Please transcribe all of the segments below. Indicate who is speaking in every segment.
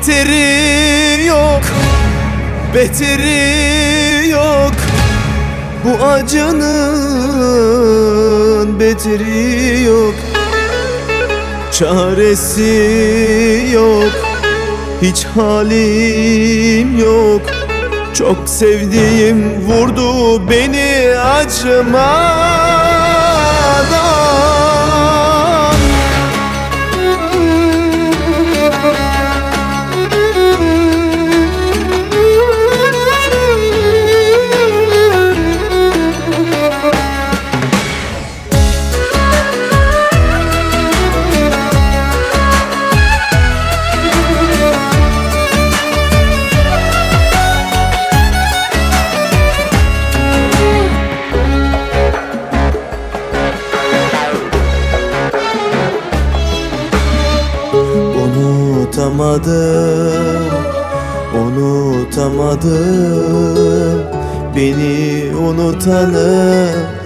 Speaker 1: Beteri yok, beteri yok. Bu acının beteri yok. Çaresi yok, hiç halim yok. Çok sevdiğim vurdu beni acımadan. Unutamadım beni unutanı,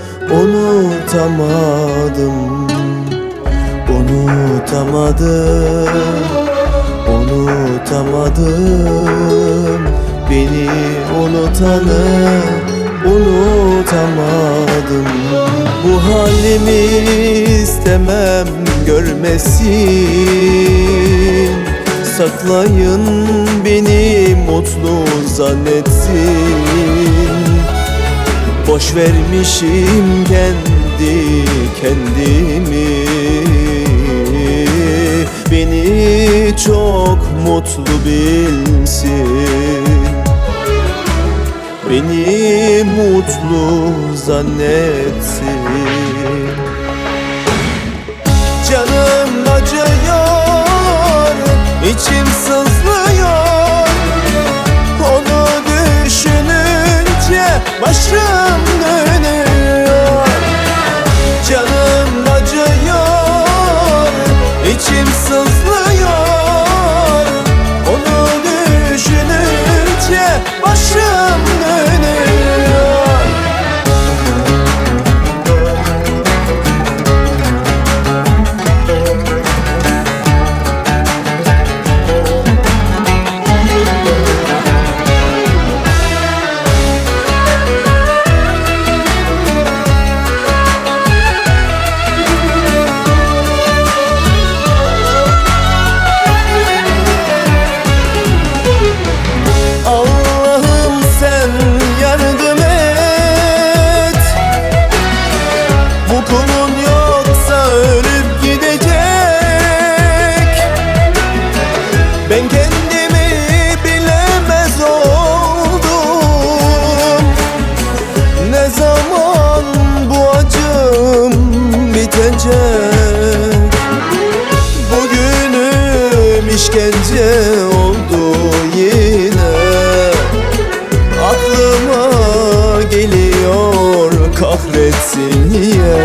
Speaker 1: unutamadım. Unutamadım beni unutanı, unutamadım. Bu halimi istemem görmesin. Saklayın beni mutlu zannetsin. Boş vermişim kendimi. Beni çok mutlu bilsin. Beni mutlu zannetsin. Canım acıyor, İçim sızlıyor. Onu düşününce başım dönüyor. Canım acıyor, içim sızlıyor. Onu düşününce başım dönüyor. Ben kendimi bilemez oldum. Ne zaman bu acım bitecek? Bugünüm işkence oldu yine. Aklıma geliyor kahretsin niye.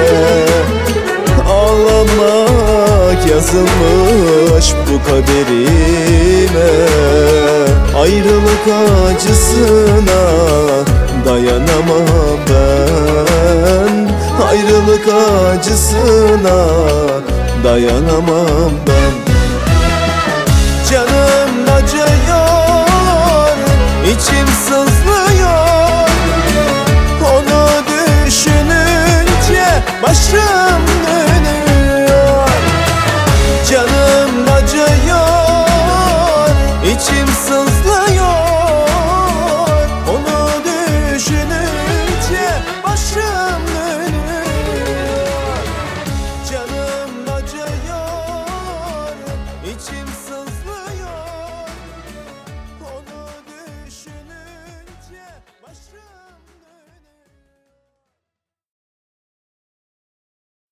Speaker 1: Ağlamak yazılmış bu kaderime. Ayrılık acısına dayanamam ben. Ayrılık acısına dayanamam ben. Canım acıyor, içim sızlıyor. Onu düşününce başım dönüyor. Canım acıyor, içim sızlıyor.